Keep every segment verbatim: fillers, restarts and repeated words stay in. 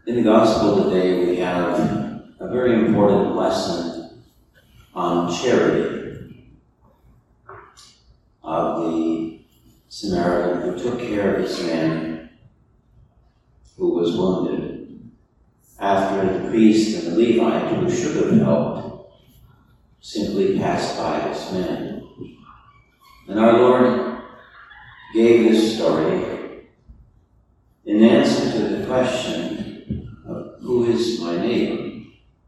In the Gospel today we have a very important lesson on charity of the Samaritan who took care of this man who was wounded after the priest and the Levite who should have helped simply passed by this man. And our Lord gave this story in answer to the question, who is my neighbor?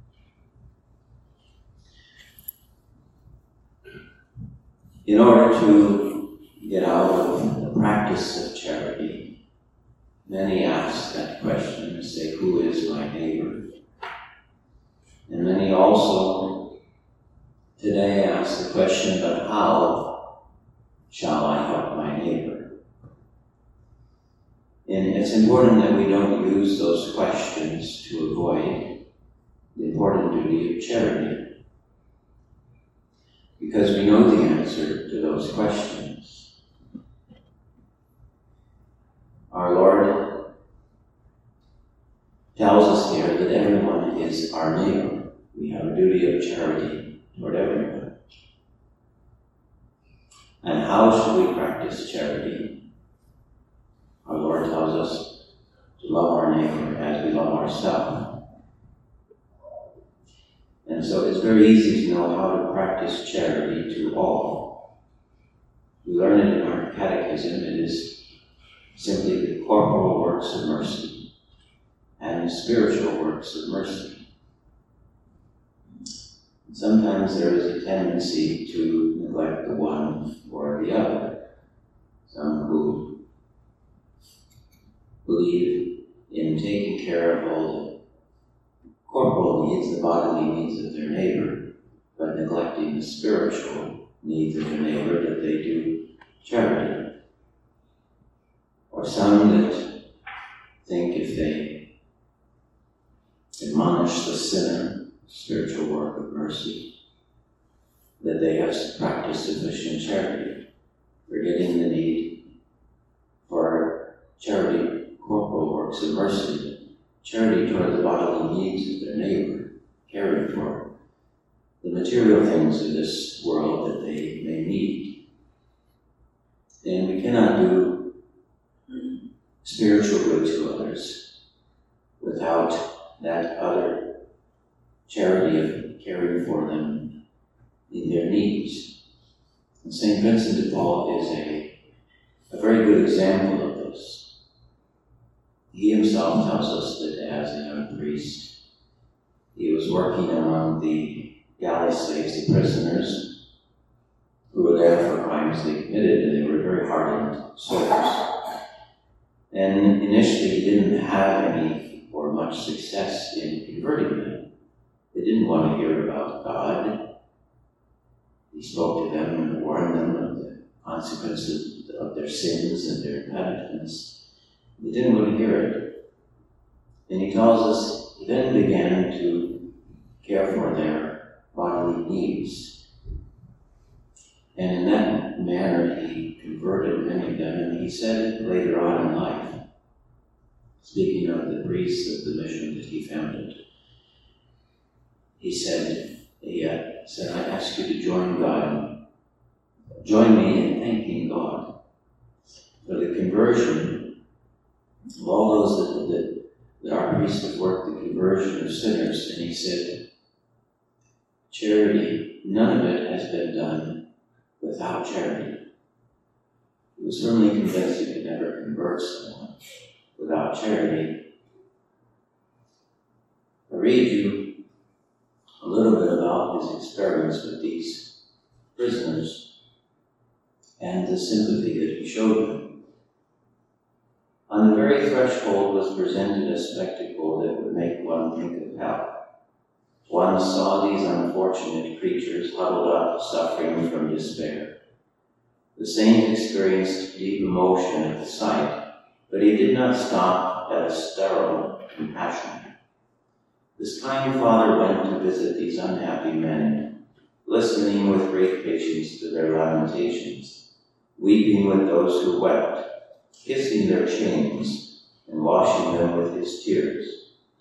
In order to get out of the practice of charity, many ask that question and say, who is my neighbor? And many also today ask the question, but how shall I help my neighbor? And it's important that we don't use those questions to avoid the important duty of charity, because we know the answer to those questions. Our Lord tells us here that everyone is our neighbor. We have a duty of charity toward everyone. And how should we practice charity? Our Lord tells us to love our neighbor as we love ourselves. And so it's very easy to know how to practice charity to all. We learn it in our catechism. It is simply the corporal works of mercy and the spiritual works of mercy. Sometimes there is a tendency to neglect the one or the other. Some who believe in taking care of all the corporal needs, the bodily needs of their neighbor, but neglecting the spiritual needs of their neighbor, that they do charity. Or some that think if they admonish the sinner, spiritual work of mercy, that they have practiced sufficient charity, forgetting the need for charity, corporal works of mercy, charity toward the bodily needs of their neighbor, caring for the material things of this world that they may need. And we cannot do spiritual good to others without that other charity of caring for them in their needs. And Saint Vincent de Paul is a, a very good example of this. He himself tells us that as a young priest, he was working among the galley slaves, the prisoners, who were there for crimes they committed, and they were very hardened souls. And initially he didn't have any or much success in converting them. They didn't want to hear about God. He spoke to them and warned them of the consequences of their sins and their impenitence. They didn't want to hear it. And he tells us he then began to care for their bodily needs. And in that manner he converted many of them. And he said later on in life, speaking of the priests of the mission that he founded, he said, he uh, said, I ask you to join God, join me in thanking God for the conversion of all those that, that, that our priests have worked, the conversion of sinners. And he said, charity, none of it has been done without charity. He was firmly convinced you could never convert someone without charity. I read you a little bit about his experience with these prisoners and the sympathy that he showed them. On the very threshold was presented a spectacle that would make one think of hell. One saw these unfortunate creatures huddled up, suffering from despair. The saint experienced deep emotion at the sight, but he did not stop at a sterile compassion. This kind Father went to visit these unhappy men, listening with great patience to their lamentations, weeping with those who wept, kissing their chains, and washing them with his tears.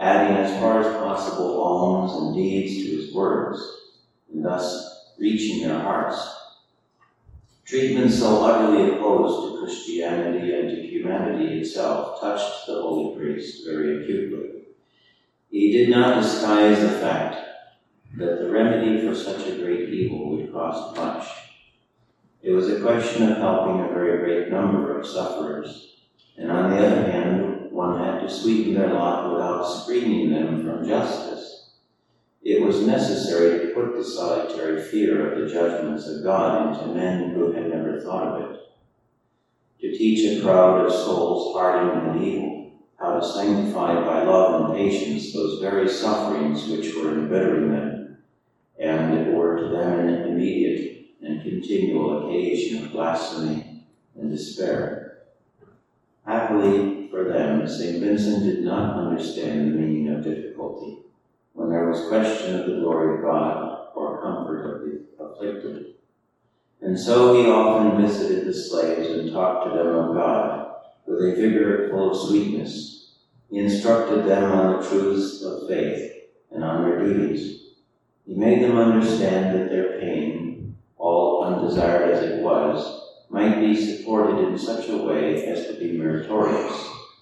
adding as far as possible alms and deeds to his words, and thus reaching their hearts. Treatment so utterly opposed to Christianity and to humanity itself touched the holy priest very acutely. He did not disguise the fact that the remedy for such a great evil would cost much. It was a question of helping a very great number of sufferers, and on the other hand, one had to sweeten their lot without screening them from justice. It was necessary to put the solitary fear of the judgments of God into men who had never thought of it, to teach a crowd of souls hardened and evil how to sanctify by love and patience those very sufferings which were embittering them, and were to them an immediate and continual occasion of blasphemy and despair. Happily for them, Saint Vincent did not understand the meaning of difficulty when there was question of the glory of God or comfort of the afflicted. And so he often visited the slaves and talked to them of God with a vigor full of sweetness. He instructed them on the truths of faith and on their duties. He made them understand that their pain, all undesired as it was, might be supported in such a way as to be meritorious.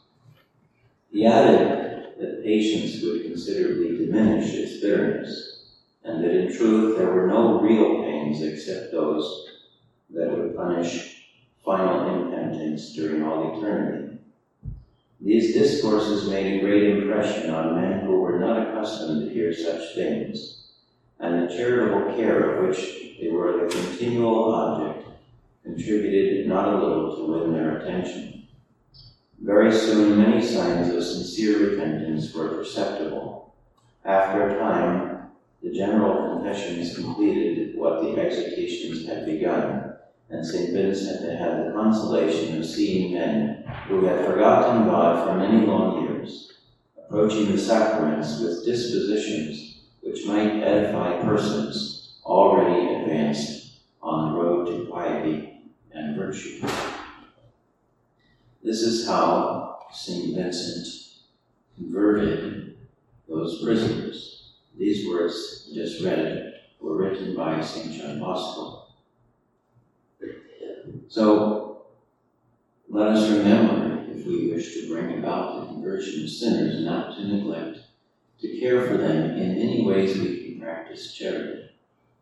He added that patience would considerably diminish its bitterness, and that in truth there were no real pains except those that would punish final impotence during all eternity. These discourses made a great impression on men who were not accustomed to hear such things, and the charitable care of which they were the continual object contributed not a little to win their attention. Very soon many signs of sincere repentance were perceptible. After a time, the general confessions completed what the exhortations had begun, and Saint Vincent had the consolation of seeing men who had forgotten God for many long years, approaching the sacraments with dispositions which might edify persons already advanced on the road to piety and virtue. This is how Saint Vincent converted those prisoners. These words just read were written by Saint John Bosco. So, let us remember, if we wish to bring about the conversion of sinners, not to neglect to care for them in many ways we can practice charity.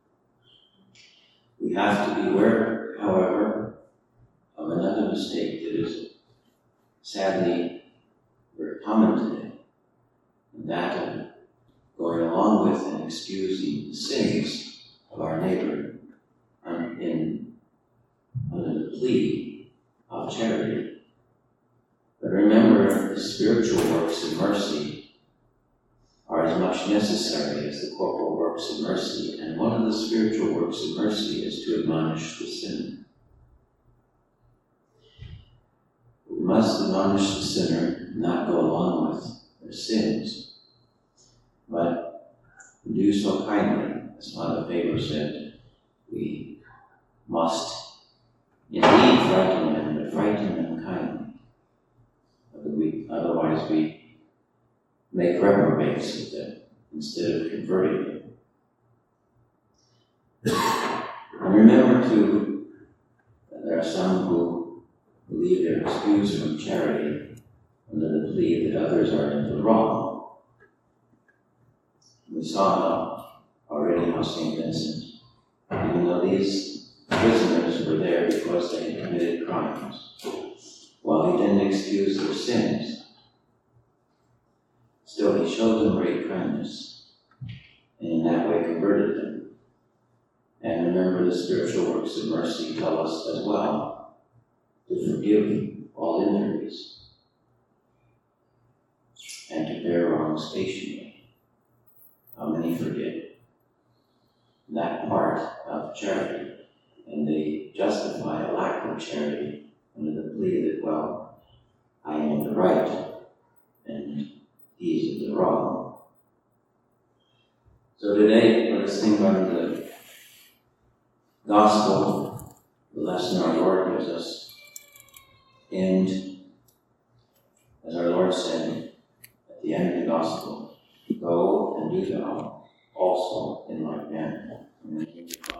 We have to beware, however, of another mistake that is sadly very common today, and that of going along with and excusing the sins of our neighbor in under the plea of charity. But remember, the spiritual works of mercy are as much necessary as the corporal works of mercy, and one of the spiritual works of mercy is to admonish the sinner. We must admonish the sinner, not go along with their sins, but do so kindly. As Father Faber said, we must indeed frighten them, but frighten them kindly. We, otherwise we make reprobates of them instead of converting them. And remember too, that there are some who believe they're excused from charity under the plea that others are in the wrong. We saw already how Saint Vincent, even though these prisoners were there because they had committed crimes, while he didn't excuse their sins, still he showed them great kindness, and in that way converted them. And remember, the spiritual works of mercy tell us as well to forgive all injuries and to bear wrongs patiently. How many forget that part of charity, and they justify a lack of charity under the plea that, well, I am in the right and he's in the wrong. So today, let us think on the gospel, the lesson our Lord gives us. And as our Lord said at the end of gospel. Go and do thou also in like manner. In the name of God.